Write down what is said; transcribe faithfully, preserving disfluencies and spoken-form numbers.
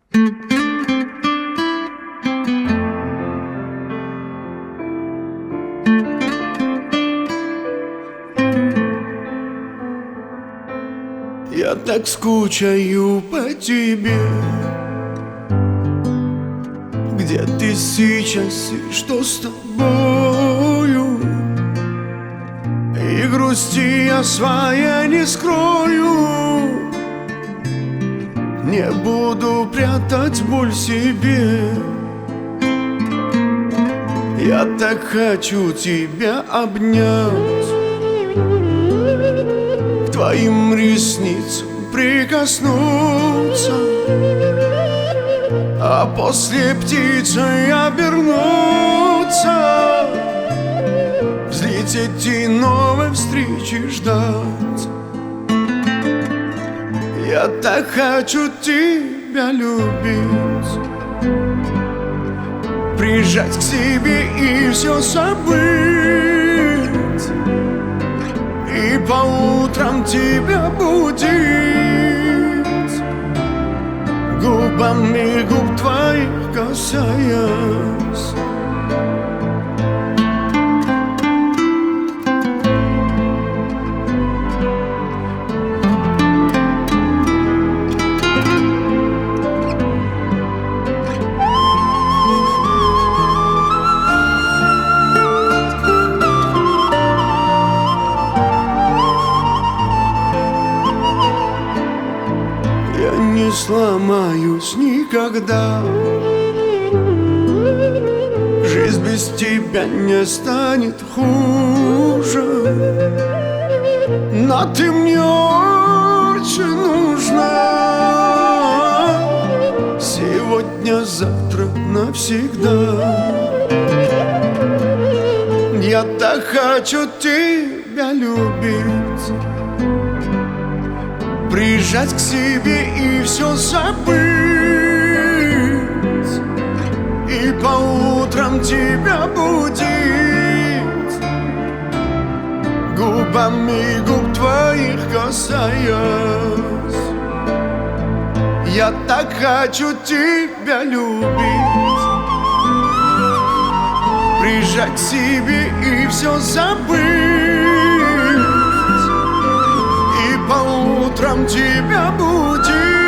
Я так скучаю по тебе. Где ты сейчас и что с тобою? И грусти я своей не скрою. Не буду прятать боль себе. Я так хочу тебя обнять, к твоим ресницам прикоснуться, а после птицей обернуться, взлететь и новой встречи ждать. Я так хочу тебя любить, прижать к себе и все забыть, и по утрам тебя будить, губами губ твоих касаясь. Не сломаюсь никогда. Жизнь без тебя не станет хуже, но ты мне очень нужна. Сегодня, завтра, навсегда. Я так хочу тебя любить, прижать к себе и все забыть, и по утрам тебя будить, губами губ твоих касаясь. Я так хочу тебя любить, прижать к себе и все забыть, по утрам тебя будить,